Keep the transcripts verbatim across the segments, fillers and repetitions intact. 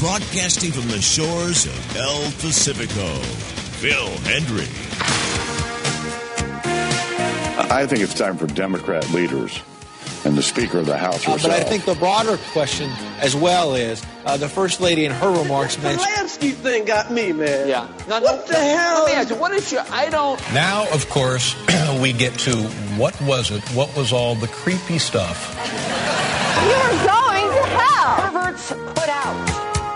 broadcasting from the shores of El Pacifico, Phil Hendry. I think it's time for Democrat leaders and the Speaker of the House herself. Uh, but I think the broader question as well is uh, the First Lady in her remarks the mentioned... The Lansky thing got me, man. Yeah. No, no, what the hell? Let me ask you, what is your... I don't... Now, of course, we get to what was it? What was all the creepy stuff? You're going to hell. Perverts put out.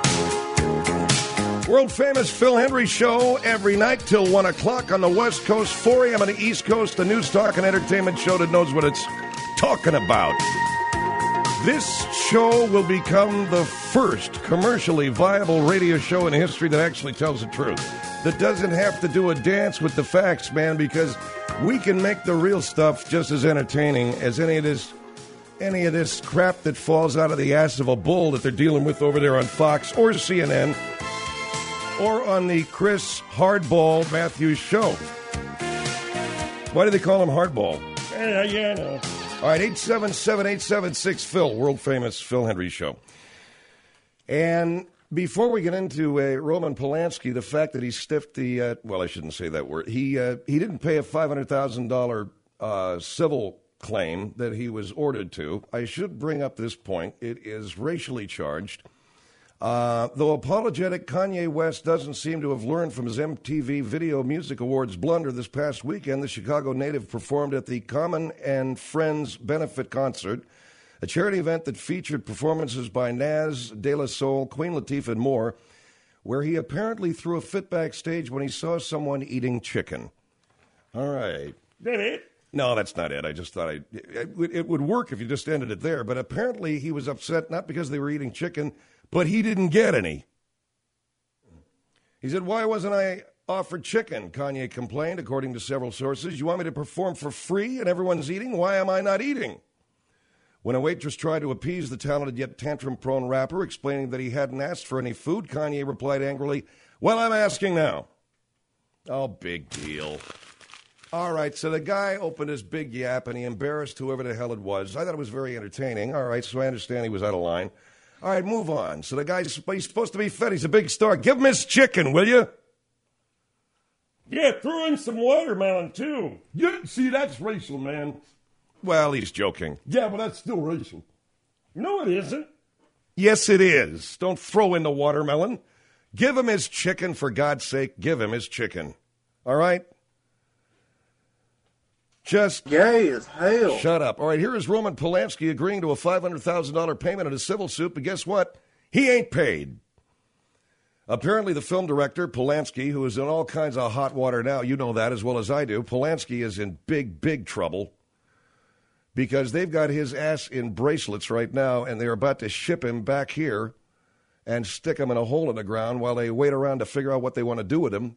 World famous Phil Hendry show every night till one o'clock on the West Coast, four a.m. on the East Coast, the news, talk, and entertainment show that knows what it's talking about. This show will become the first commercially viable radio show in history that actually tells the truth. That doesn't have to do a dance with the facts, man, because we can make the real stuff just as entertaining as any of this any of this crap that falls out of the ass of a bull that they're dealing with over there on Fox or C N N or on the Chris Hardball Matthews show. Why do they call him Hardball? Yeah, yeah, no. All right, eight seven seven, eight seven six, Phil, world-famous Phil Hendry show. And before we get into uh, Roman Polanski, the fact that he stiffed the, uh, well, I shouldn't say that word, he uh, he didn't pay a five hundred thousand dollars uh, civil claim that he was ordered to. I should bring up this point. It is racially charged. Uh, though apologetic, Kanye West doesn't seem to have learned from his M T V Video Music Awards blunder this past weekend. The Chicago native performed at the Common and Friends Benefit Concert, a charity event that featured performances by Nas, De La Soul, Queen Latifah, and more, where he apparently threw a fit backstage when he saw someone eating chicken. All right. That it? No, that's not it. I just thought I, it, it would work if you just ended it there. But apparently he was upset not because they were eating chicken, but he didn't get any. He said, why wasn't I offered chicken? Kanye complained, according to several sources. You want me to perform for free and everyone's eating? Why am I not eating? When a waitress tried to appease the talented yet tantrum-prone rapper, explaining that he hadn't asked for any food, Kanye replied angrily, well, I'm asking now. Oh, big deal. All right, so the guy opened his big yap and he embarrassed whoever the hell it was. I thought it was very entertaining. All right, so I understand he was out of line. All right, move on. So the guy's he's supposed to be fed. He's a big star. Give him his chicken, will you? Yeah, throw in some watermelon, too. Yeah, see, that's racial, man. Well, he's joking. Yeah, but that's still racial. No, it isn't. Yes, it is. Don't throw in the watermelon. Give him his chicken, for God's sake. Give him his chicken. All right? Just gay as hell. Shut up. All right, here is Roman Polanski agreeing to a five hundred thousand dollars payment in a civil suit, but guess what? He ain't paid. Apparently, the film director, Polanski, who is in all kinds of hot water now, you know that as well as I do, Polanski is in big, big trouble because they've got his ass in bracelets right now, and they're about to ship him back here and stick him in a hole in the ground while they wait around to figure out what they want to do with him.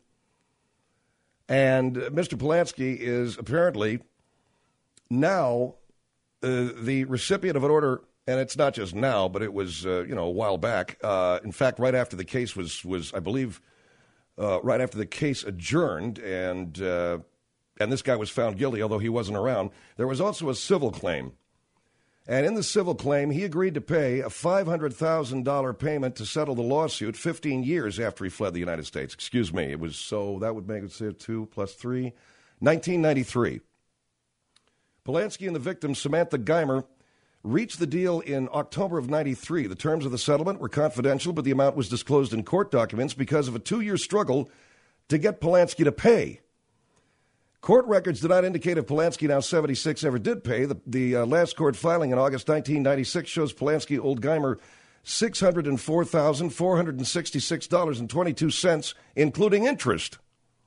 And Mister Polanski is apparently now uh, the recipient of an order, and it's not just now, but it was, uh, you know, a while back. Uh, in fact, right after the case was, was I believe, uh, right after the case adjourned, and uh, and this guy was found guilty, although he wasn't around, there was also a civil claim. And in the civil claim, he agreed to pay a five hundred thousand dollars payment to settle the lawsuit fifteen years after he fled the United States. Excuse me. It was so that would make it say two plus three, nineteen ninety-three. Polanski and the victim, Samantha Geimer, reached the deal in October of ninety-three. The terms of the settlement were confidential, but the amount was disclosed in court documents because of a two-year struggle to get Polanski to pay. Court records do not indicate if Polanski, now seventy-six, ever did pay. The, the uh, last court filing in August nineteen ninety-six shows Polanski owed Geimer six hundred four thousand four hundred sixty-six dollars and twenty-two cents, including interest.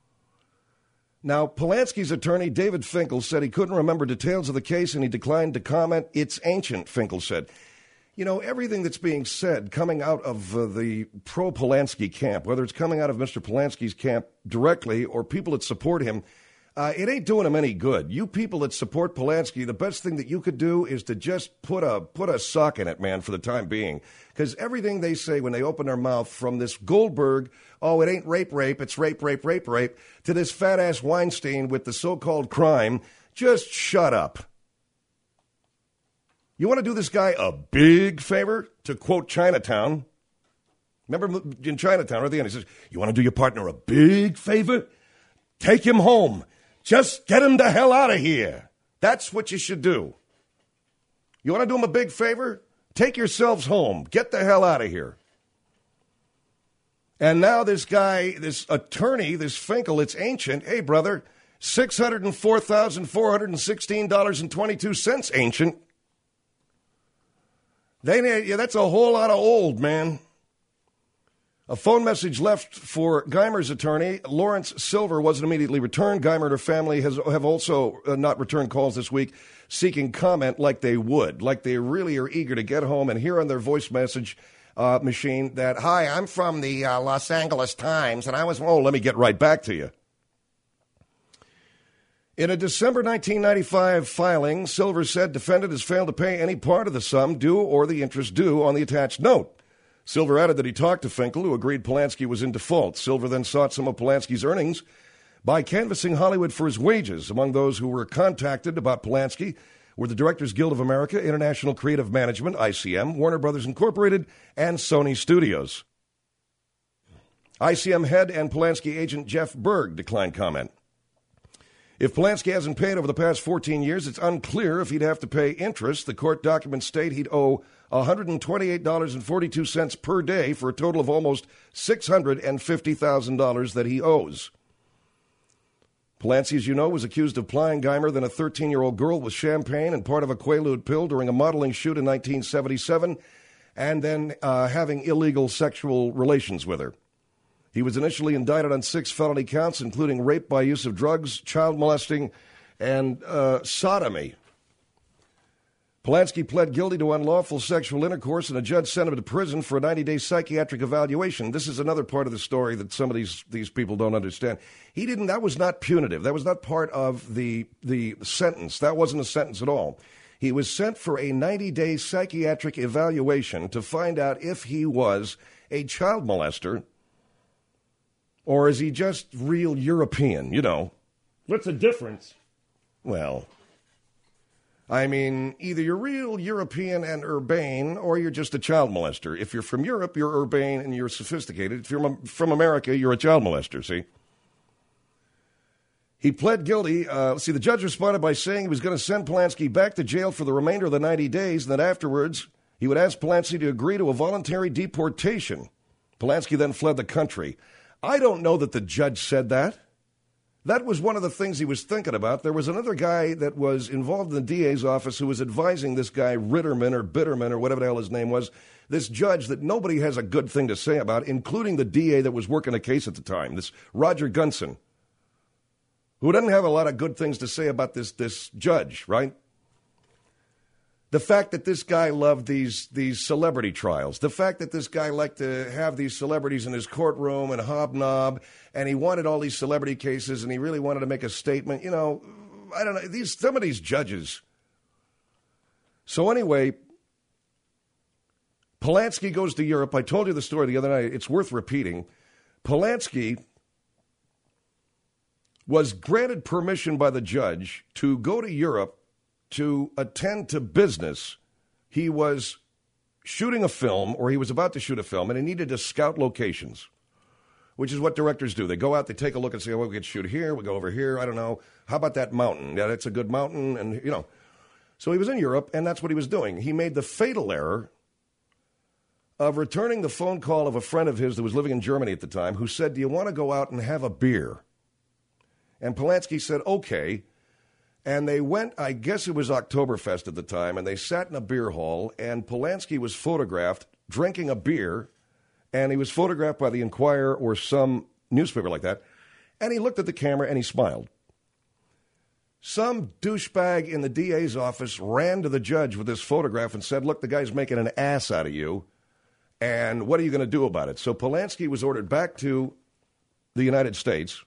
Now, Polanski's attorney, David Finkel, said he couldn't remember details of the case and he declined to comment. It's ancient, Finkel said. You know, everything that's being said coming out of uh, the pro-Polanski camp, whether it's coming out of Mister Polanski's camp directly or people that support him, Uh, it ain't doing him any good. You people that support Polanski, the best thing that you could do is to just put a put a sock in it, man, for the time being. Because everything they say when they open their mouth, from this Goldberg, oh, it ain't rape, rape, it's rape, rape, rape, rape, to this fat-ass Weinstein with the so-called crime, just shut up. You want to do this guy a big favor, to quote Chinatown? Remember in Chinatown, at the end, he says, you want to do your partner a big favor? Take him home. Just get him the hell out of here. That's what you should do. You want to do him a big favor? Take yourselves home. Get the hell out of here. And now this guy, this attorney, this Finkel, it's ancient. Hey, brother, six hundred four thousand four hundred sixteen dollars and twenty-two cents, ancient. They, yeah, that's a whole lot of old, man. A phone message left for Geimer's attorney, Lawrence Silver, wasn't immediately returned. Geimer and her family has, have also uh, not returned calls this week seeking comment like they would, like they really are eager to get home and hear on their voice message uh, machine that, hi, I'm from the uh, Los Angeles Times, and I was, oh, let me get right back to you. In a December nineteen ninety-five filing, Silver said defendant has failed to pay any part of the sum due or the interest due on the attached note. Silver added that he talked to Finkel, who agreed Polanski was in default. Silver then sought some of Polanski's earnings by canvassing Hollywood for his wages. Among those who were contacted about Polanski were the Directors Guild of America, International Creative Management, I C M, Warner Brothers Incorporated, and Sony Studios. I C M head and Polanski agent Jeff Berg declined comment. If Polanski hasn't paid over the past fourteen years, it's unclear if he'd have to pay interest. The court documents state he'd owe one hundred twenty-eight dollars and forty-two cents per day for a total of almost six hundred fifty thousand dollars that he owes. Polanski, as you know, was accused of plying Geimer then a thirteen-year-old girl with champagne and part of a Quaalude pill during a modeling shoot in nineteen seventy-seven, and then uh, having illegal sexual relations with her. He was initially indicted on six felony counts, including rape by use of drugs, child molesting, and uh, sodomy. Polanski pled guilty to unlawful sexual intercourse, and a judge sent him to prison for a ninety-day psychiatric evaluation. This is another part of the story that some of these, these people don't understand. He didn't. That was not punitive. That was not part of the the sentence. That wasn't a sentence at all. He was sent for a ninety-day psychiatric evaluation to find out if he was a child molester or is he just real European, you know. What's the difference? Well, I mean, either you're real European and urbane, or you're just a child molester. If you're from Europe, you're urbane and you're sophisticated. If you're from America, you're a child molester, see? He pled guilty. Uh, see, the judge responded by saying he was going to send Polanski back to jail for the remainder of the ninety days, and that afterwards he would ask Polanski to agree to a voluntary deportation. Polanski then fled the country. I don't know that the judge said that. That was one of the things he was thinking about. There was another guy that was involved in the D A's office who was advising this guy Ritterman or Bitterman or whatever the hell his name was, this judge that nobody has a good thing to say about, including the D A that was working a case at the time, this Roger Gunson, who doesn't have a lot of good things to say about this, this judge, right? The fact that this guy loved these these celebrity trials, the fact that this guy liked to have these celebrities in his courtroom and hobnob, and he wanted all these celebrity cases, and he really wanted to make a statement. You know, I don't know, these some of these judges. So anyway, Polanski goes to Europe. I told you the story the other night. It's worth repeating. Polanski was granted permission by the judge to go to Europe to attend to business. He was shooting a film, or he was about to shoot a film, and he needed to scout locations, which is what directors do. They go out, they take a look and say, oh, we could shoot here, we go over here, I don't know. How about that mountain? Yeah, that's a good mountain, and, you know. So he was in Europe, and that's what he was doing. He made the fatal error of returning the phone call of a friend of his that was living in Germany at the time, who said, do you want to go out and have a beer? And Polanski said, okay. And they went, I guess it was Oktoberfest at the time, and they sat in a beer hall, and Polanski was photographed drinking a beer, and he was photographed by the Enquirer or some newspaper like that, and he looked at the camera and he smiled. Some douchebag in the D A's office ran to the judge with this photograph and said, look, the guy's making an ass out of you, and what are you going to do about it? So Polanski was ordered back to the United States,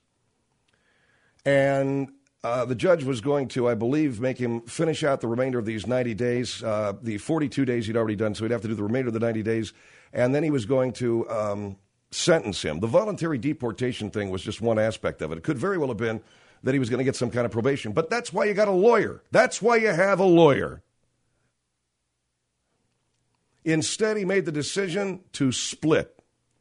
and Uh, the judge was going to, I believe, make him finish out the remainder of these ninety days, uh, the forty-two days he'd already done, so he'd have to do the remainder of the ninety days, and then he was going to um, sentence him. The voluntary deportation thing was just one aspect of it. It could very well have been that he was going to get some kind of probation, but that's why you got a lawyer. That's why you have a lawyer. Instead, he made the decision to split.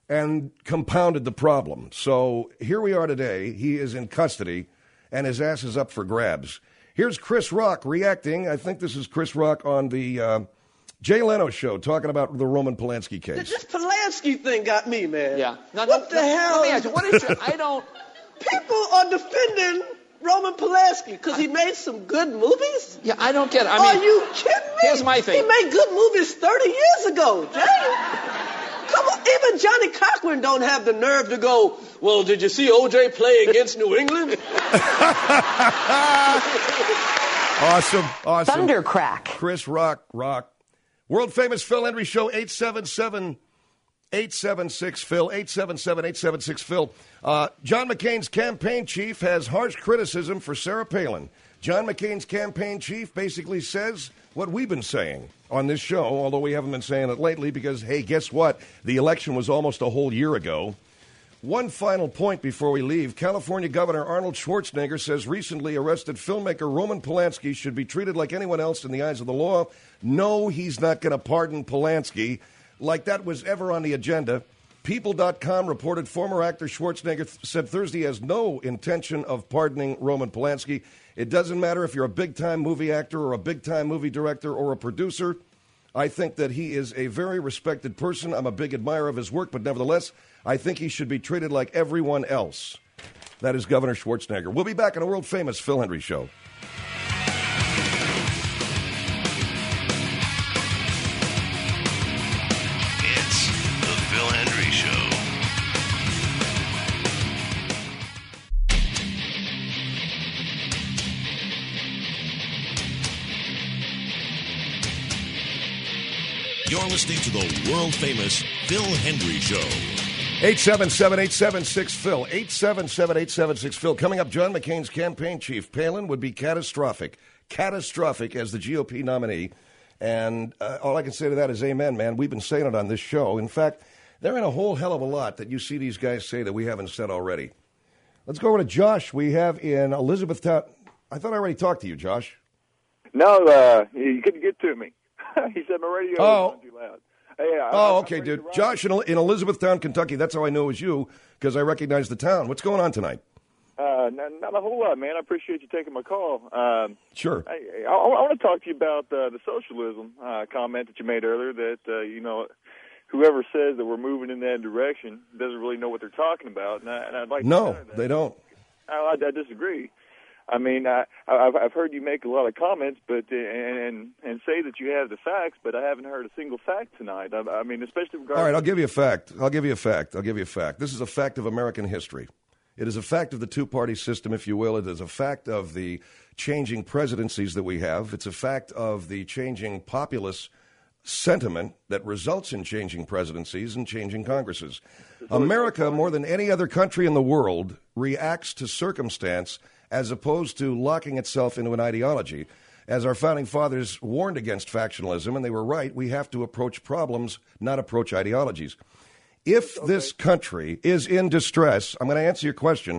and compounded the problem. So here we are today. He is in custody, and his ass is up for grabs. Here's Chris Rock reacting. I think this is Chris Rock on the uh, Jay Leno show, talking about the Roman Polanski case. This Polanski thing got me, man. Yeah. No, what no, the no, hell? Let me ask you, what is your, I don't... People are defending Roman Polanski because he made some good movies? Yeah, I don't get it. I mean, are you kidding me? Here's my thing. He made good movies thirty years ago, Jay. Come on, even Johnny Cochran don't have the nerve to go, well, did you see O J play against New England? Awesome, awesome. Thundercrack. Chris Rock, Rock. World famous Phil Hendrie Show, eight seven seven, eight seven six, Phil, eight seven seven, eight seven six, Phil. Uh, John McCain's campaign chief has harsh criticism for Sarah Palin. John McCain's campaign chief basically says what we've been saying on this show, although we haven't been saying it lately because, hey, guess what? The election was almost a whole year ago. One final point before we leave. California Governor Arnold Schwarzenegger says recently arrested filmmaker Roman Polanski should be treated like anyone else in the eyes of the law. No, he's not going to pardon Polanski like that was ever on the agenda. People dot com reported former actor Schwarzenegger th- said Thursday has no intention of pardoning Roman Polanski. It doesn't matter if you're a big-time movie actor or a big-time movie director or a producer. I think that he is a very respected person. I'm a big admirer of his work, but nevertheless, I think he should be treated like everyone else. That is Governor Schwarzenegger. We'll be back on a world-famous Phil Hendrie Show. It's the Phil Hendrie Show. You're listening to the world-famous Phil Hendrie Show. eight seven seven, eight seven six, Phil. eight seven seven, eight seven six, Phil. Coming up, John McCain's campaign chief. Palin would be catastrophic. Catastrophic as the G O P nominee. And uh, all I can say to that is amen, man. We've been saying it on this show. In fact, there ain't a whole hell of a lot that you see these guys say that we haven't said already. Let's go over to Josh. We have in Elizabethtown. I thought I already talked to you, Josh. No, uh, you couldn't get to me. He said my radio Oh. was too loud. Hey, I, Oh, I'm okay, ready to dude. rock. Josh in, in Elizabethtown, Kentucky. That's how I know it was you, because I recognize the town. What's going on tonight? Uh, not, not a whole lot, man. I appreciate you taking my call. Um, Sure. I, I, I want to talk to you about uh, the socialism uh, comment that you made earlier. That uh, you know, whoever says that we're moving in that direction doesn't really know what they're talking about. And, I, and I'd like to No, counter that. they don't. I, I, I disagree. I mean, I, I've, I've heard you make a lot of comments, but uh, and and say that you have the facts, but I haven't heard a single fact tonight. I, I mean, especially regarding. All right, I'll give you a fact. I'll give you a fact. I'll give you a fact. This is a fact of American history. It is a fact of the two-party system, if you will. It is a fact of the changing presidencies that we have. It's a fact of the changing populace sentiment that results in changing presidencies and changing Congresses. America, more than any other country in the world, reacts to circumstance as opposed to locking itself into an ideology. As our founding fathers warned against factionalism, and they were right, we have to approach problems, not approach ideologies. If okay. this country is in distress, I'm going to answer your question.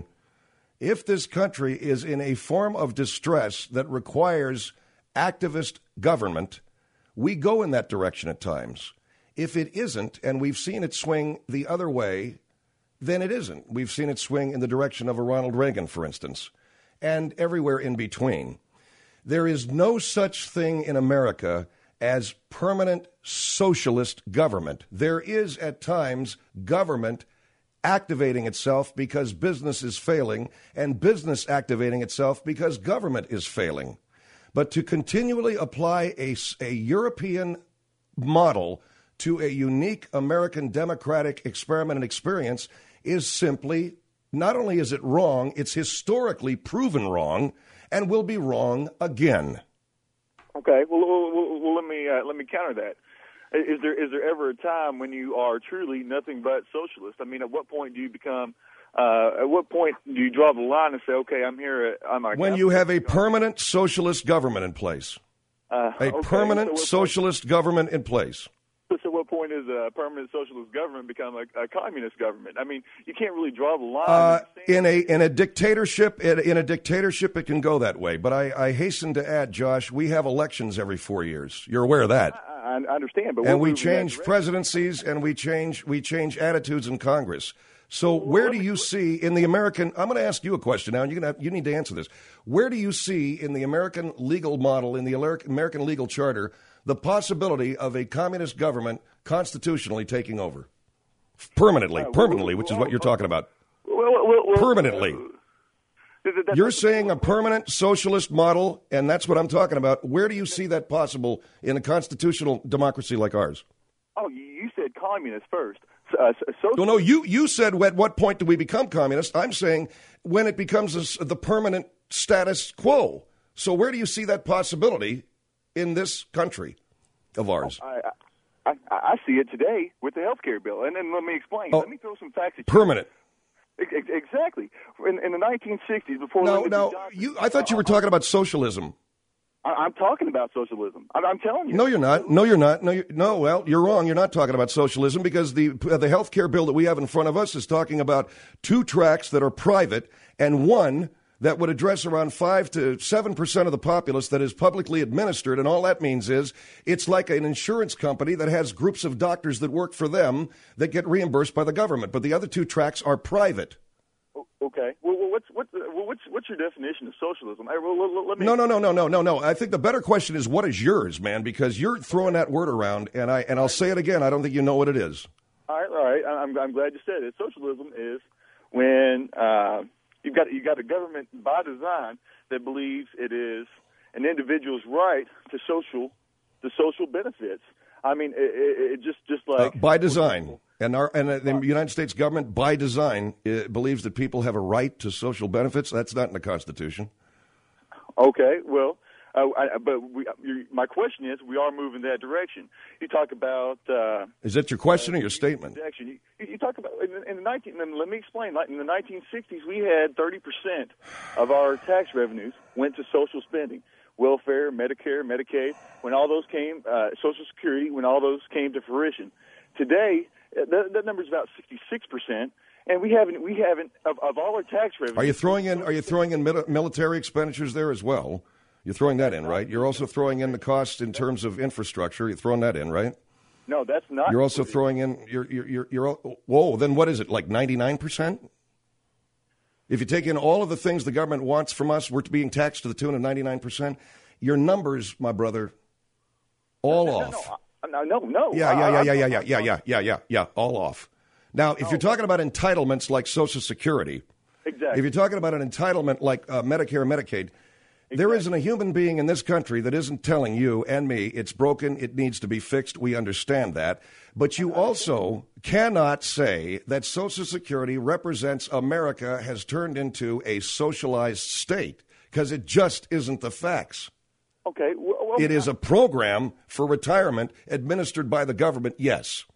If this country is in a form of distress that requires activist government, we go in that direction at times. If it isn't, and we've seen it swing the other way, then it isn't. We've seen it swing in the direction of a Ronald Reagan, for instance, and everywhere in between. There is no such thing in America as permanent socialist government. There is, at times, government activating itself because business is failing, and business activating itself because government is failing. But to continually apply a, a European model to a unique American democratic experiment and experience is simply, not only is it wrong, it's historically proven wrong and will be wrong again. Okay, well, well, well, well let me uh, let me counter that. Is there is there ever a time when you are truly nothing but socialist? I mean, at what point do you become? Uh, at what point do you draw the line and say, "Okay, I'm here"? At, I'm when I'm you have a permanent socialist government in place, uh, a okay, permanent so socialist point, government in place. So, what point is a permanent socialist government become a, a communist government? I mean, you can't really draw the line. Uh, in a in a dictatorship, in, in a dictatorship, it can go that way. But I, I hasten to add, Josh, we have elections every four years. You're aware of that. I, I I, I understand, but and we're we moving that change direction. presidencies, and we change we change attitudes in Congress. So where do you see in the American? I'm going to ask you a question now, and you're going to have, you need to answer this. Where do you see in the American legal model, in the American legal charter, the possibility of a communist government constitutionally taking over permanently? Uh, well, permanently, which is well, what you're talking about. Well, well, well, Permanently. uh, that- that's- You're saying a permanent socialist model, and that's what I'm talking about. Where do you see that possible in a constitutional democracy like ours? Oh, you you said communist first. Uh, so, No, no, you, you said at what point do we become communist? I'm saying when it becomes a s the permanent status quo. So where do you see that possibility in this country of ours? I, I, I I see it today with the health care bill. And then let me explain. Oh, let me throw some facts at you. permanent. Ex- ex- Exactly. In, in the nineteen sixties, before No, Lyndon B. no, Johnson- you, I thought you were talking about socialism. I, I'm talking about socialism. I'm, I'm telling you. No, you're not. No, you're not. No, you're, no. Well, you're wrong. You're not talking about socialism because the uh, the health care bill that we have in front of us is talking about two tracks that are private and one that would address around five to seven percent of the populace that is publicly administered. And all that means is it's like an insurance company that has groups of doctors that work for them that get reimbursed by the government. But the other two tracks are private. Okay. Well, well what's what's well, what's what's your definition of socialism? I, well, well, let me. No, no, no, no, no, no, no. I think the better question is what is yours, man? Because you're throwing that word around, and I and I'll say it again. I don't think you know what it is. All right, all right. I'm I'm glad you said it. Socialism is when uh, you've got you got a government by design that believes it is an individual's right to social to social benefits. I mean, it, it, it just just like uh, by design, and our and uh, the United States government by design uh, believes that people have a right to social benefits. That's not in the Constitution. Okay, well, uh, I, but we, you, my question is, we are moving that direction. You talk about uh, Is that your question or your statement? direction. You, you talk about in, the- in the nineteen. Let me explain. Like in the nineteen sixties, we had thirty percent of our tax revenues went to social spending. Welfare, Medicare, Medicaid, when all those came, uh, Social Security, when all those came to fruition. Today, uh, that, that number is about sixty-six percent, and we haven't, we haven't of, of all our tax revenue. Are you throwing in? Are you throwing in mil- military expenditures there as well? You're throwing that in, right? You're also throwing in the cost in terms of infrastructure. You're throwing that in, right? No, that's not. You're also throwing in. You're you're you're. you're whoa. Then what is it? Like ninety-nine percent? If you take in all of the things the government wants from us, we're being taxed to the tune of ninety-nine percent. Your numbers, my brother, all no, off. No, no, no. no. Yeah, I- yeah, yeah, I- yeah, yeah, yeah, yeah, yeah, yeah, yeah, yeah, all off. Now, if you're talking about entitlements like Social Security, Exactly. if you're talking about an entitlement like uh, Medicare and Medicaid, there isn't a human being in this country that isn't telling you and me it's broken, it needs to be fixed. We understand that. But you also cannot say that Social Security represents America has turned into a socialized state because it just isn't the facts. Okay. Well, well, It is a program for retirement administered by the government, yes.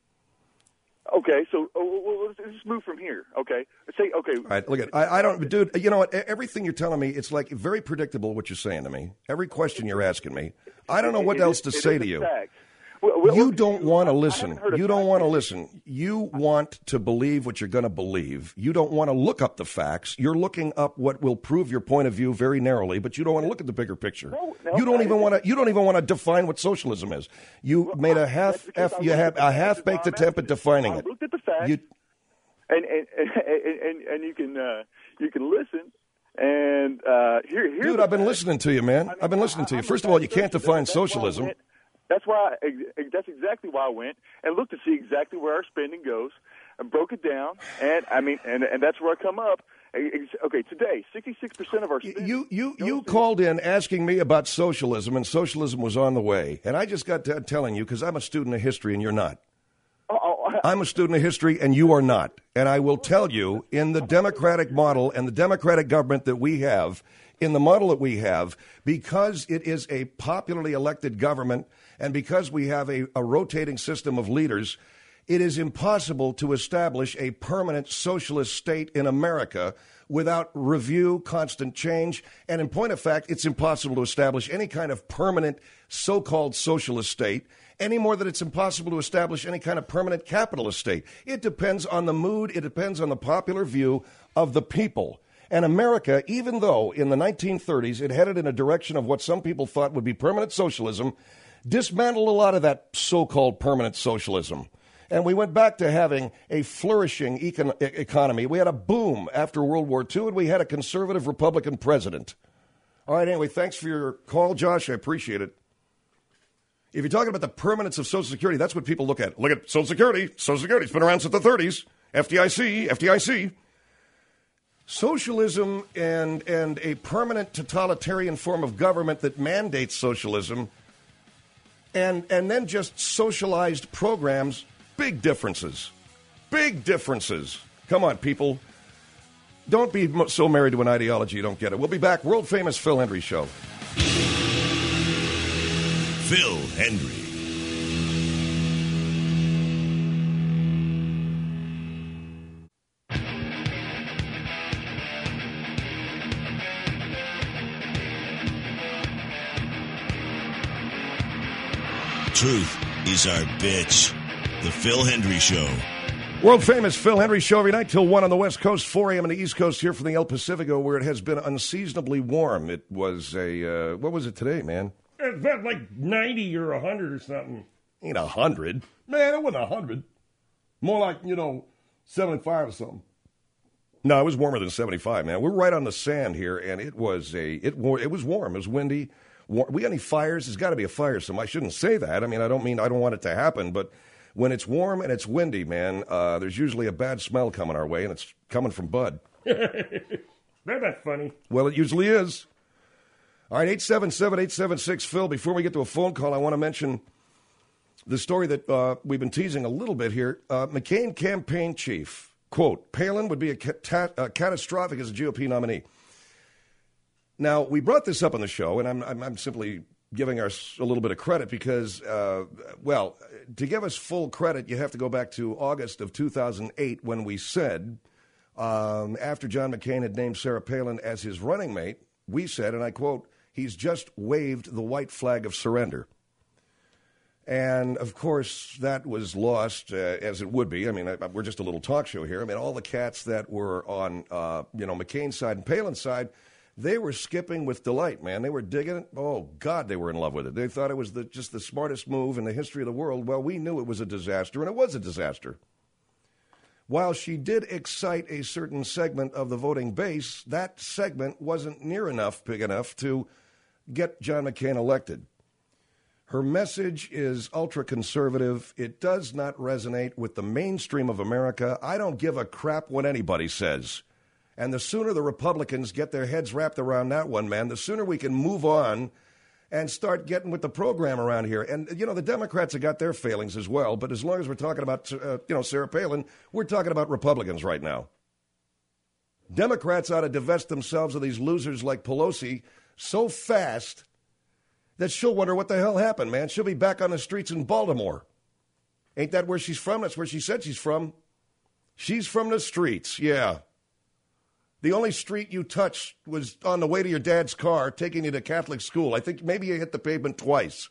Okay, so uh, well, let's, let's move from here. Okay, say okay. All right, look at I, I don't, dude. You know what? Everything you're telling me, it's like very predictable what you're saying to me. Every question you're asking me, I don't know what It else is- to it say is to a you. fact. Well, well, You okay, don't want to I- I listen. haven't heard of You don't fact. want to listen. You want to believe what you're going to believe. You don't want to look up the facts. You're looking up what will prove your point of view very narrowly, but you don't want to look at the bigger picture. No, no, you don't I even didn't. want to. You don't even want to define what socialism is. You Well, made a I- half. that's because F, I you looked have at the a facts. half-baked That's why I'm attempt at asking. defining I it. looked at the facts. You, and and, and and and you can uh, you can listen and uh, here here. dude, I've been listening to you, man. I mean, I've been listening to you. I'm a First of all, you can't fact define checker. That's why I socialism. went- That's why. I, that's exactly why I went and looked to see exactly where our spending goes, and broke it down. And I mean, and and that's where I come up. Okay, today, sixty-six percent of our spending. You you goes you to- called in asking me about socialism, and socialism was on the way. And I just got to telling you because I'm a student of history, and you're not. Oh, oh, I'm a student of history, and you are not. And I will tell you, in the democratic model and the democratic government that we have, in the model that we have, because it is a popularly elected government, and because we have a, a rotating system of leaders, it is impossible to establish a permanent socialist state in America without review, constant change. And in point of fact, it's impossible to establish any kind of permanent so-called socialist state any more than it's impossible to establish any kind of permanent capitalist state. It depends on the mood. It depends on the popular view of the people. And America, even though in the nineteen thirties it headed in a direction of what some people thought would be permanent socialism, dismantled a lot of that so-called permanent socialism. And we went back to having a flourishing econ- economy. We had a boom after World War Two, and we had a conservative Republican president. All right, anyway, thanks for your call, Josh. I appreciate it. If you're talking about the permanence of Social Security, that's what people look at. Look at Social Security. Social Security, it's been around since the thirties. F D I C, F D I C. Socialism and, and a permanent totalitarian form of government that mandates socialism and, and then just socialized programs, big differences. Big differences. Come on, people. Don't be so married to an ideology you don't get it. We'll be back. World-famous Phil Hendrie Show. Phil Hendrie. Truth is our bitch. The Phil Hendrie Show. World-famous Phil Hendrie Show every night till one on the West Coast, four a.m. on the East Coast, here from the El Pacifico, where it has been unseasonably warm. It was a, uh, what was it today, man? It felt like ninety or one hundred or something. Ain't one hundred. Man, it wasn't one hundred. More like, you know, seventy-five or something. No, it was warmer than seventy-five, man. We're right on the sand here, and it was a it it was warm. It was windy. War- we got any fires? There's got to be a fire somewhere. I shouldn't say that. I mean, I don't mean I don't want it to happen, but when it's warm and it's windy, man, uh, there's usually a bad smell coming our way, and it's coming from Bud. That's not funny. Well, it usually is. All right, eight seven seven, eight seven six, Phil. Before we get to a phone call, I want to mention the story that uh, we've been teasing a little bit here. Uh, McCain campaign chief, quote, Palin would be a cat- uh, catastrophic as a G O P nominee. Now, we brought this up on the show, and I'm, I'm, I'm simply giving us a little bit of credit because, uh, well, to give us full credit, you have to go back to August of two thousand eight when we said, um, after John McCain had named Sarah Palin as his running mate, we said, and I quote, he's just waved the white flag of surrender. And, of course, that was lost, uh, as it would be. I mean, I, we're just a little talk show here. I mean, all the cats that were on, uh, you know, McCain's side and Palin's side, they were skipping with delight, man. They were digging it. Oh, God, they were in love with it. They thought it was the, just the smartest move in the history of the world. Well, we knew it was a disaster, and it was a disaster. While she did excite a certain segment of the voting base, that segment wasn't near enough, big enough, to get John McCain elected. Her message is ultra-conservative. It does not resonate with the mainstream of America. I don't give a crap what anybody says. And the sooner the Republicans get their heads wrapped around that one, man, the sooner we can move on and start getting with the program around here. And, you know, the Democrats have got their failings as well. But as long as we're talking about, uh, you know, Sarah Palin, we're talking about Republicans right now. Democrats ought to divest themselves of these losers like Pelosi so fast that she'll wonder what the hell happened, man. She'll be back on the streets in Baltimore. Ain't that where she's from? That's where she said she's from. She's from the streets, yeah. The only street you touched was on the way to your dad's car, taking you to Catholic school. I think maybe you hit the pavement twice.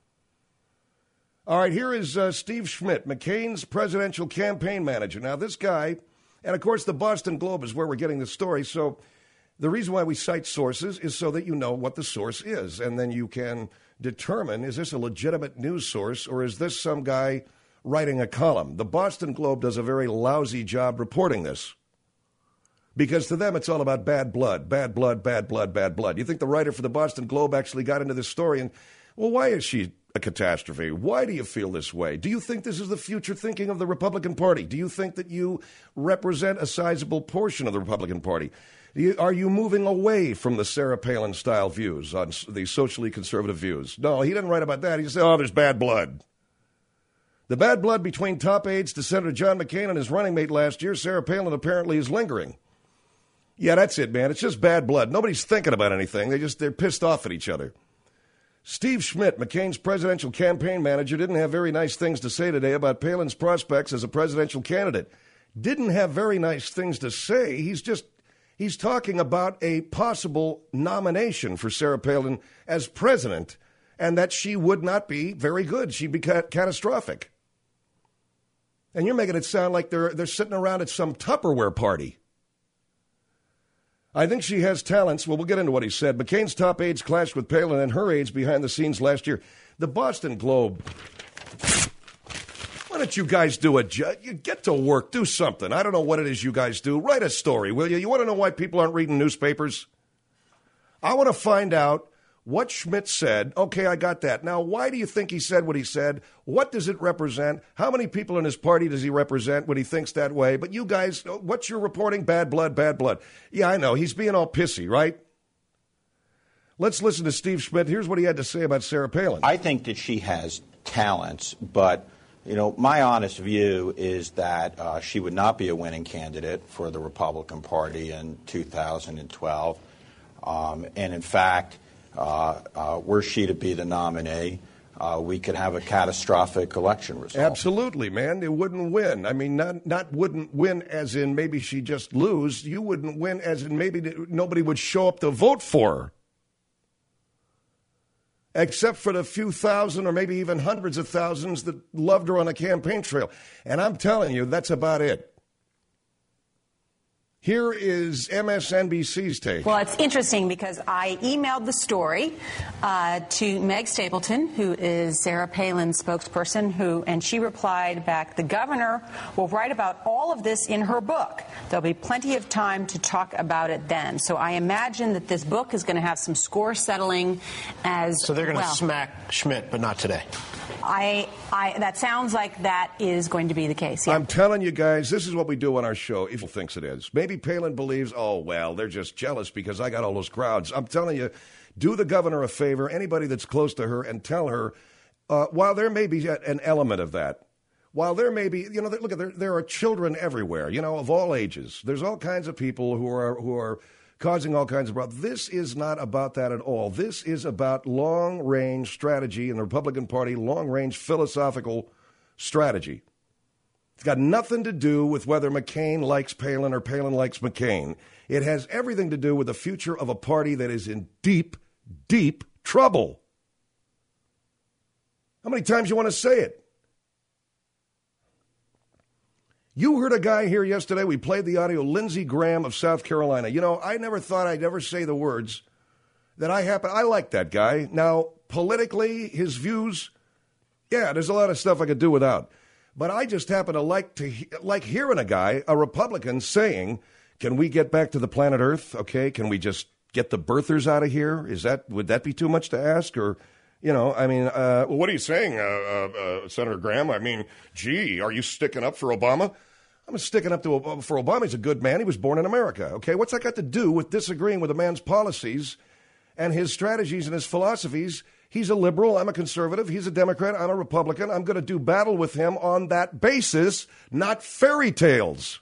All right, here is uh, Steve Schmidt, McCain's presidential campaign manager. Now, this guy, and of course the Boston Globe is where we're getting the story, so the reason why we cite sources is so that you know what the source is, and then you can determine, is this a legitimate news source, or is this some guy writing a column? The Boston Globe does a very lousy job reporting this. Because to them, it's all about bad blood, bad blood, bad blood, bad blood. You think the writer for the Boston Globe actually got into this story and, well, why is she a catastrophe? Why do you feel this way? Do you think this is the future thinking of the Republican Party? Do you think that you represent a sizable portion of the Republican Party? Do you, are you moving away from the Sarah Palin-style views, on the socially conservative views? No, he didn't write about that. He said, oh, there's bad blood. The bad blood between top aides to Senator John McCain and his running mate last year, Sarah Palin, apparently is lingering. Yeah, that's it, man. It's just bad blood. Nobody's thinking about anything. They just, they're pissed off at each other. Steve Schmidt, McCain's presidential campaign manager, didn't have very nice things to say today about Palin's prospects as a presidential candidate. Didn't have very nice things to say. He's just, he's talking about a possible nomination for Sarah Palin as president and that she would not be very good. She'd be ca- catastrophic. And you're making it sound like they're, they're sitting around at some Tupperware party. I think she has talents. Well, we'll get into what he said. McCain's top aides clashed with Palin and her aides behind the scenes last year. The Boston Globe. Why don't you guys do a ju- you get to work, do something. I don't know what it is you guys do. Write a story, will you? You want to know why people aren't reading newspapers? I want to find out what Schmidt said. Okay, I got that. Now, why do you think he said what he said? What does it represent? How many people in his party does he represent when he thinks that way? But you guys, what's your reporting? Bad blood, bad blood. Yeah, I know. He's being all pissy, right? Let's listen to Steve Schmidt. Here's what he had to say about Sarah Palin. I think that she has talents, but, you know, my honest view is that uh, she would not be a winning candidate for the Republican Party in two thousand twelve. Um, and, in fact, uh, uh, were she to be the nominee, uh, we could have a catastrophic election result. Absolutely, man. They wouldn't win. I mean, not not wouldn't win as in maybe she just lose. You wouldn't win as in maybe nobody would show up to vote for her. Except for the few thousand or maybe even hundreds of thousands that loved her on the campaign trail. And I'm telling you, that's about it. Here is M S N B C's take. Well, it's interesting because I emailed the story uh, to Meg Stapleton, who is Sarah Palin's spokesperson, who, and she replied back, the governor will write about all of this in her book. There'll be plenty of time to talk about it then. So I imagine that this book is going to have some score settling as So they're going to well. smack Schmidt, but not today. I, I, that sounds like that is going to be the case. Yeah. I'm telling you guys, this is what we do on our show. If he thinks it is. Maybe Palin believes, oh, well, they're just jealous because I got all those crowds. I'm telling you, do the governor a favor, anybody that's close to her, and tell her, uh, while there may be an element of that, while there may be, you know, look, there, there are children everywhere, you know, of all ages. There's all kinds of people who are who are causing all kinds of problems. This is not about that at all. This is about long-range strategy in the Republican Party, long-range philosophical strategy. It's got nothing to do with whether McCain likes Palin or Palin likes McCain. It has everything to do with the future of a party that is in deep, deep trouble. How many times you want to say it? You heard a guy here yesterday. We played the audio, Lindsey Graham of South Carolina. You know, I never thought I'd ever say the words that I happen. I like that guy. Now, politically, his views, yeah, there's a lot of stuff I could do without. But I just happen to like to like hearing a guy, a Republican, saying, "Can we get back to the planet Earth? Okay, can we just get the birthers out of here? Is that would that be too much to ask?" Or, you know, I mean, uh, well, what are you saying, uh, uh, uh, Senator Graham? I mean, gee, are you sticking up for Obama? I'm sticking up to for Obama. He's a good man. He was born in America. Okay, what's that got to do with disagreeing with a man's policies and his strategies and his philosophies? He's a liberal. I'm a conservative. He's a Democrat. I'm a Republican. I'm going to do battle with him on that basis, not fairy tales.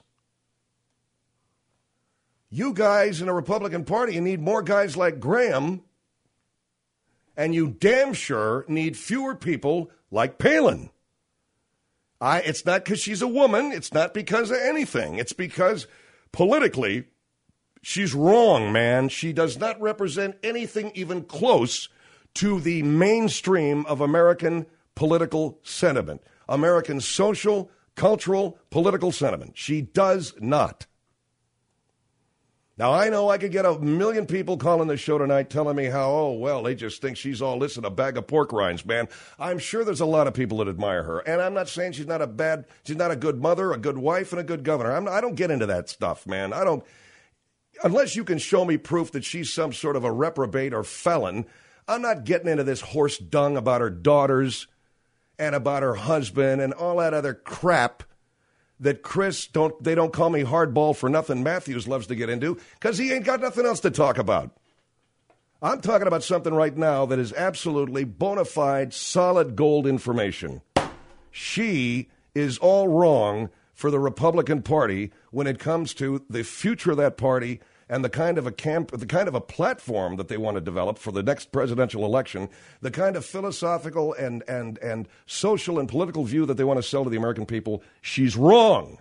You guys in the Republican Party, you need more guys like Graham, and you damn sure need fewer people like Palin. I, it's not because she's a woman. It's not because of anything. It's because politically, she's wrong, man. She does not represent anything even close to the mainstream of American political sentiment, American social, cultural, political sentiment. She does not. Now, I know I could get a million people calling the show tonight telling me how, oh, well, they just think she's all this and a bag of pork rinds, man. I'm sure there's a lot of people that admire her. And I'm not saying she's not a bad, she's not a good mother, a good wife, and a good governor. I'm, I don't get into that stuff, man. I don't, unless you can show me proof that she's some sort of a reprobate or felon, I'm not getting into this horse dung about her daughters and about her husband and all that other crap that Chris, don't they don't call me hardball for nothing, Matthews loves to get into, because he ain't got nothing else to talk about. I'm talking about something right now that is absolutely bona fide, solid gold information. She is all wrong for the Republican Party when it comes to the future of that party and the kind of a camp, the kind of a platform that they want to develop for the next presidential election, the kind of philosophical and and and social and political view that they want to sell to the American people. She's wrong.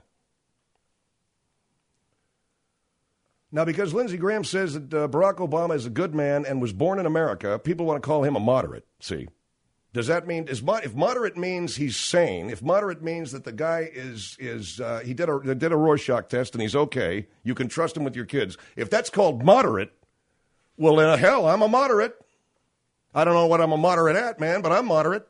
Now, because Lindsey Graham says that uh, Barack Obama is a good man and was born in America, people want to call him a moderate. See, Does that mean is mo- if moderate means he's sane? If moderate means that the guy is is uh, he did a did a Rorschach test and he's okay, you can trust him with your kids. If that's called moderate, well, uh, hell, I'm a moderate. I don't know what I'm a moderate at, man, but I'm moderate.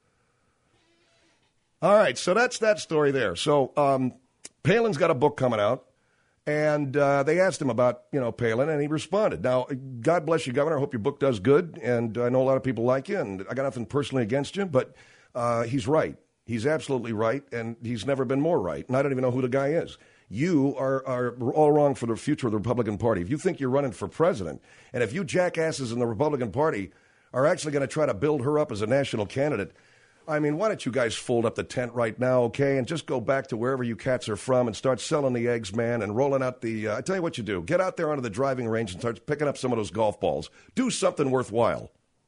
All right, so that's that story there. So um, Palin's got a book coming out. And uh, they asked him about, you know, Palin, and he responded. Now, God bless you, Governor. I hope your book does good, and I know a lot of people like you, and I got nothing personally against you, but uh, he's right. He's absolutely right, and he's never been more right, and I don't even know who the guy is. You are, are all wrong for the future of the Republican Party. If you think you're running for president, and if you jackasses in the Republican Party are actually going to try to build her up as a national candidate, I mean, why don't you guys fold up the tent right now, okay, and just go back to wherever you cats are from and start selling the eggs, man, and rolling out the, uh, I tell you what you do. Get out there onto the driving range and start picking up some of those golf balls. Do something worthwhile.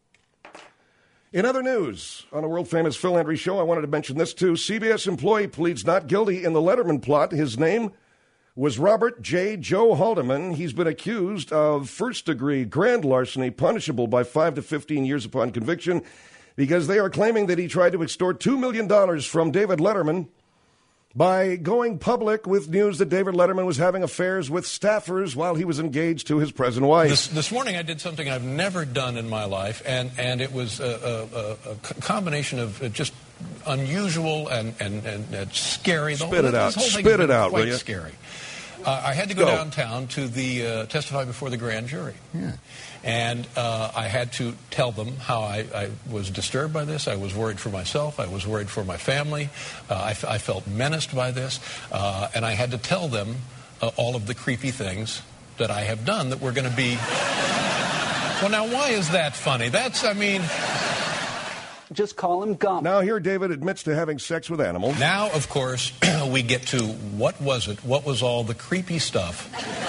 In other news, on a world-famous Phil Hendrie show, I wanted to mention this, too. C B S employee pleads not guilty in the Letterman plot. His name was Robert J. Joe Haldeman. He's been accused of first-degree grand larceny, punishable by five to fifteen years upon conviction, because they are claiming that he tried to extort two million dollars from David Letterman by going public with news that David Letterman was having affairs with staffers while he was engaged to his present wife. This, this morning I did something I've never done in my life, and, and it was a, a, a combination of just unusual and, and, and, and scary. Spit the whole, it out. This whole thing Spit it out, quite will you? Scary. Uh, I had to go, Go downtown to the uh, testify before the grand jury. Yeah. And uh, I had to tell them how I, I was disturbed by this. I was worried for myself. I was worried for my family. Uh, I, f- I felt menaced by this. Uh, and I had to tell them uh, all of the creepy things that I have done that were going to be... Well, now, why is that funny? That's, I mean... Just call him Gump. Now here David admits to having sex with animals. Now, of course, we get to what was it? What was all the creepy stuff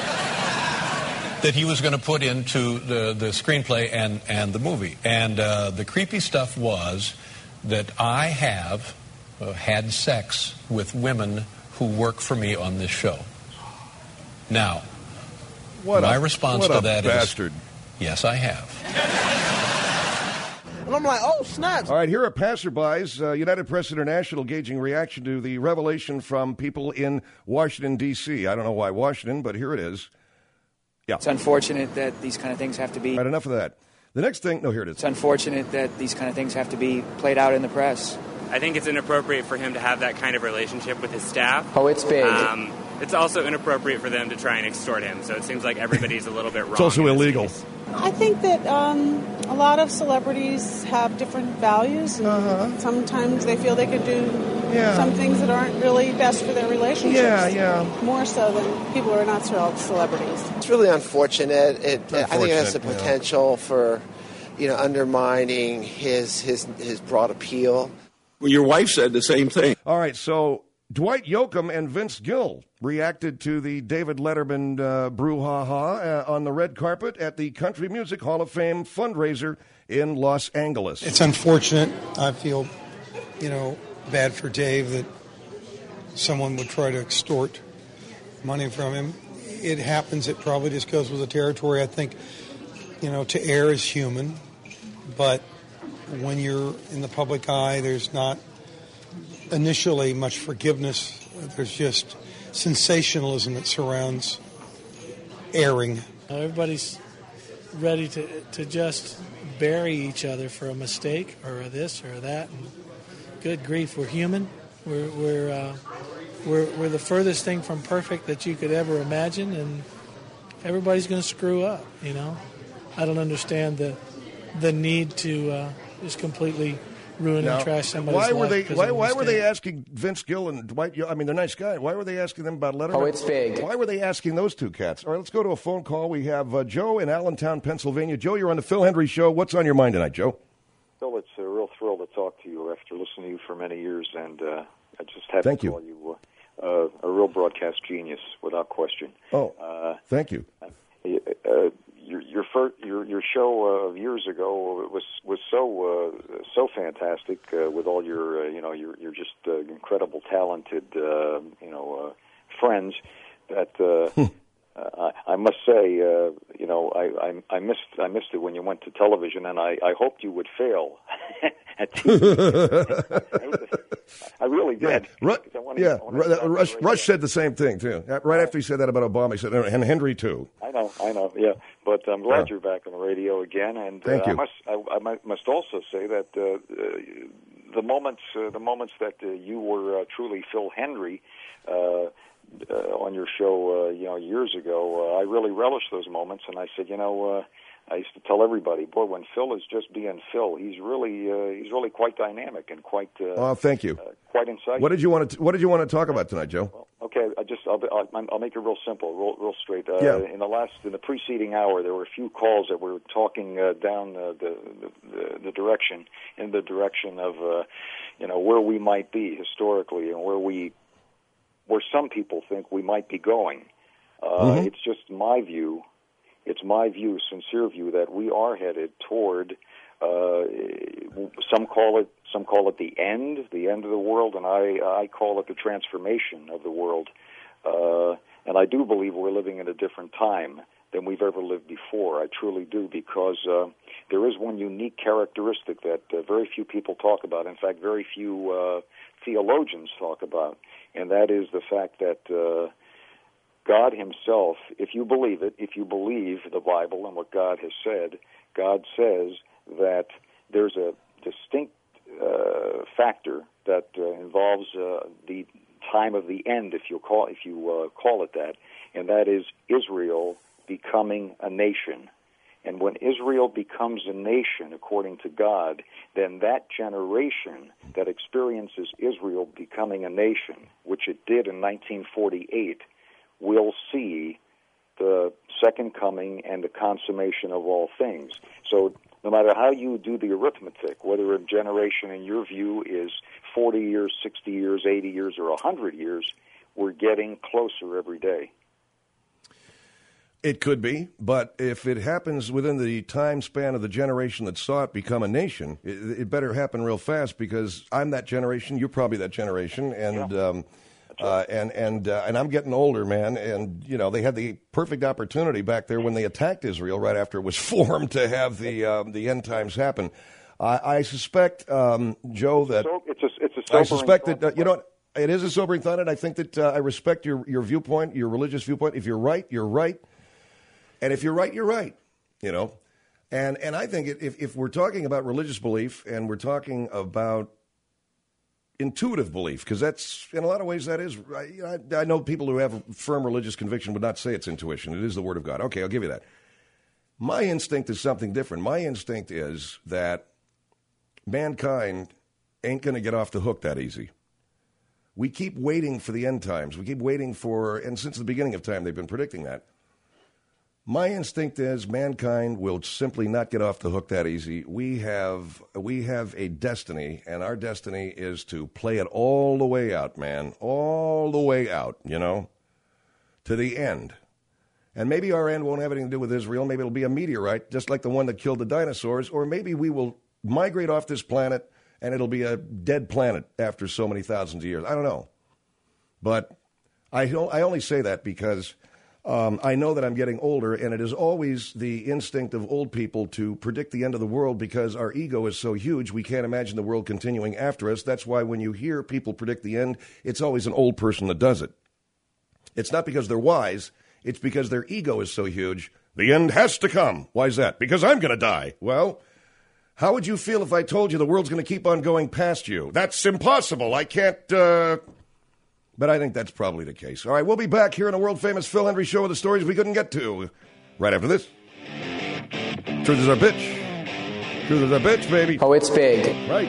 that he was going to put into the, the screenplay and, and the movie? And uh, the creepy stuff was that I have uh, had sex with women who work for me on this show. Now, what my a, response what to a that bastard. is, yes, I have. And I'm like, oh, snaps. All right, here are passerbys. Uh, United Press International gauging reaction to the revelation from people in Washington, D C I don't know why Washington, but here it is. Yeah. It's unfortunate that these kind of things have to be... All right, enough of that. The next thing... No, here it is. It's unfortunate that these kind of things have to be played out in the press. I think it's inappropriate for him to have that kind of relationship with his staff. Oh, it's big. Um, it's also inappropriate for them to try and extort him, so it seems like everybody's a little bit wrong. It's also illegal. I think that um, a lot of celebrities have different values, and uh-huh. sometimes they feel they could do yeah. some things that aren't really best for their relationships. Yeah, yeah. More so than people who are not celebrities. It's really unfortunate. It, unfortunate, I think it has the yeah. potential for, you know, undermining his his his broad appeal. Well, your wife said the same thing. All right, so Dwight Yoakam and Vince Gill reacted to the David Letterman uh, brouhaha uh, on the red carpet at the Country Music Hall of Fame fundraiser in Los Angeles. It's unfortunate. I feel, you know, bad for Dave that someone would try to extort money from him. It happens. It probably just goes with the territory. I think, you know, to err is human, but when you're in the public eye, there's not initially much forgiveness. There's just sensationalism that surrounds airing. Everybody's ready to to just bury each other for a mistake or a this or that. And good grief, we're human. We're we're, uh, we're we're the furthest thing from perfect that you could ever imagine, and everybody's going to screw up. You know, I don't understand the the need to uh, just completely ruin now, and trash somebody's why were life. they? Why, why were they asking Vince Gill and Dwight? I mean, they're nice guys. Why were they asking them about Letterman? Oh, it's big. Why were they asking those two cats? All right, let's go to a phone call. We have uh, Joe in Allentown, Pennsylvania. Joe, you're on the Phil Hendrie Show. What's on your mind tonight, Joe? Phil, it's a real thrill to talk to you after listening to you for many years, and uh, I just have Thank to you. call you uh, a real broadcast genius, without question. Oh, uh, thank you. Uh, your your, first, your your show of years ago was was so uh, so fantastic uh, with all your uh, you know your your just uh, incredible talented uh, you know uh, friends that uh, uh, I, I must say uh, you know, I, I I missed I missed it when you went to television, and I, I hoped you would fail at T V. I really did. Ru- I wanna, yeah, I wanna Ru- Rush, Rush said the same thing too. Right after he said that about Obama, he said, and Henry too. I know, I know, yeah. But I'm glad Yeah. you're back on the radio again, and uh, Thank you. I must I, I mu- must also say that uh, uh, the moments uh, the moments that uh, you were uh, truly Phil Hendry. Uh, Uh, on your show, uh, you know, years ago, uh, I really relished those moments, and I said, you know, uh, I used to tell everybody, boy, when Phil is just being Phil, he's really, uh, he's really quite dynamic and quite, uh, Oh, thank you. uh, quite insightful. What did you want to What did you want to talk about tonight, Joe? Okay, I just, I'll, I'll, I'll make it real simple, real, real straight. Uh, Yeah. In the last, in the preceding hour, there were a few calls that were talking uh, down uh, the, the the direction, in the direction of, uh, you know, where we might be historically and where we. where some people think we might be going. Uh, Mhm. It's just my view, it's my view, sincere view, that we are headed toward, uh, some call it some call it the end, the end of the world, and I, I call it the transformation of the world. Uh, and I do believe we're living in a different time than we've ever lived before. I truly do, because uh, there is one unique characteristic that uh, very few people talk about. In fact, very few uh, theologians talk about, and that is the fact that uh, God himself, if you believe it, if you believe the Bible and what God has said, God says that there's a distinct uh, factor that uh, involves uh, the time of the end, if you call if you uh, call it that, and that is Israel becoming a nation. And when Israel becomes a nation, according to God, then that generation that experiences Israel becoming a nation, which it did in nineteen forty-eight, will see the second coming and the consummation of all things. So no matter how you do the arithmetic, whether a generation in your view is forty years, sixty years, eighty years, or one hundred years, we're getting closer every day. It could be, but if it happens within the time span of the generation that saw it become a nation, it, it better happen real fast, because I'm that generation, you're probably that generation, and Yeah. um, uh, and and uh, and I'm getting older, man. And you know, they had the perfect opportunity back there when they attacked Israel right after it was formed to have the um, the end times happen. I, I suspect, um, Joe, that So it's a, it's a sobering I suspect that thought. uh, you know what. It is a sobering thought, and I think that uh, I respect your, your viewpoint, your religious viewpoint. If you're right, you're right. And if you're right, you're right, you know. And and I think if, if we're talking about religious belief and we're talking about intuitive belief, because that's, in a lot of ways, that is, I, I know people who have firm religious conviction would not say it's intuition. It is the Word of God. Okay, I'll give you that. My instinct is something different. My instinct is that mankind ain't going to get off the hook that easy. We keep waiting for the end times. We keep waiting for, and since the beginning of time, they've been predicting that. My instinct is mankind will simply not get off the hook that easy. We have we have a destiny, and our destiny is to play it all the way out, man, all the way out, you know, to the end. And maybe our end won't have anything to do with Israel. Maybe it'll be a meteorite, just like the one that killed the dinosaurs, or maybe we will migrate off this planet, and it'll be a dead planet after so many thousands of years. I don't know. But I, I only say that because um, I know that I'm getting older, and it is always the instinct of old people to predict the end of the world, because our ego is so huge we can't imagine the world continuing after us. That's why when you hear people predict the end, it's always an old person that does it. It's not because they're wise. It's because their ego is so huge. The end has to come. Why is that? Because I'm going to die. Well, how would you feel if I told you the world's going to keep on going past you? That's impossible. I can't, uh... But I think that's probably the case. All right, we'll be back here in a world-famous Phil Hendry show with the stories we couldn't get to right after this. Truth is our bitch. Truth is our bitch, baby. Oh, it's big. Right.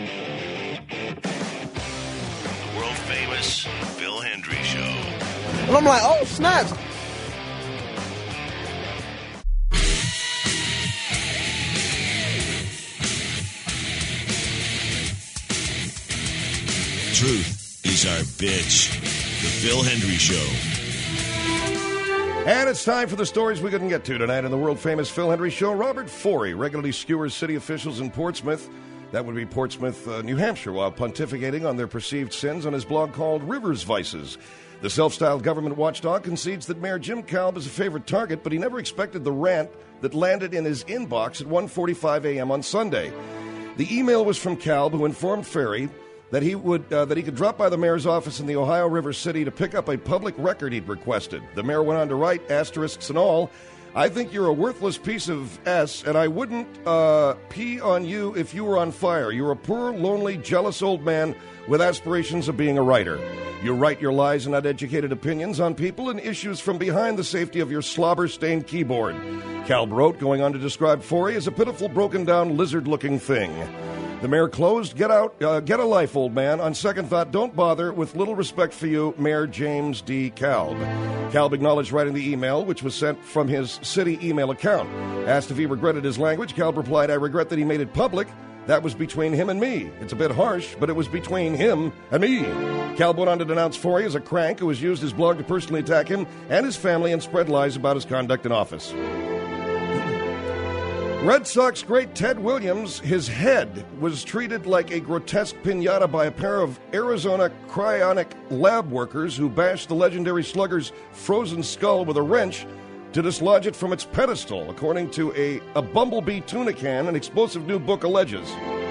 World-famous Phil Hendry show. And I'm like, oh, snaps. Truth is our bitch. The Phil Hendry Show. And it's time for the stories we couldn't get to tonight on the world-famous Phil Hendry Show. Robert Forey regularly skewers city officials in Portsmouth That would be Portsmouth, uh, New Hampshire, while pontificating on their perceived sins on his blog called Rivers Vices. The self-styled government watchdog concedes that Mayor Jim Kalb is a favorite target, but he never expected the rant that landed in his inbox at one forty-five a.m. on Sunday. The email was from Kalb, who informed Ferry that he would uh, that he could drop by the mayor's office in the Ohio River City to pick up a public record he'd requested. The mayor went on to write, asterisks and all, "I think you're a worthless piece of S, and I wouldn't uh, pee on you if you were on fire. You're a poor, lonely, jealous old man with aspirations of being a writer. You write your lies and uneducated opinions on people and issues from behind the safety of your slobber-stained keyboard." Kalb wrote, going on to describe Forey as a pitiful, broken-down, lizard-looking thing. The mayor closed, "Get out, uh, get a life, old man. On second thought, don't bother. With little respect for you, Mayor James D. Kalb." Kalb acknowledged writing the email, which was sent from his city email account. Asked if he regretted his language, Kalb replied, "I regret that he made it public. That was between him and me. It's a bit harsh, but it was between him and me." Kalb went on to denounce Forey as a crank who has used his blog to personally attack him and his family and spread lies about his conduct in office. Red Sox great Ted Williams, his head was treated like a grotesque piñata by a pair of Arizona cryonic lab workers who bashed the legendary slugger's frozen skull with a wrench to dislodge it from its pedestal, according to a, a Bumblebee tuna can, an explosive new book alleges.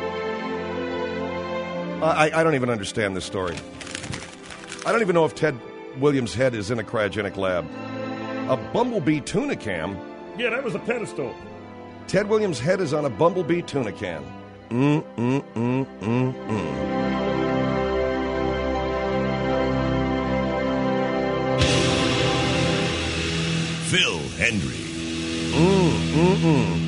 I, I don't even understand this story. I don't even know if Ted Williams' head is in a cryogenic lab. A Bumblebee tuna can? Yeah, that was a pedestal. Ted Williams' head is on a Bumblebee tuna can. Mm, mm, mm, mm, mm. Phil Hendrie. Mm, mm, mm.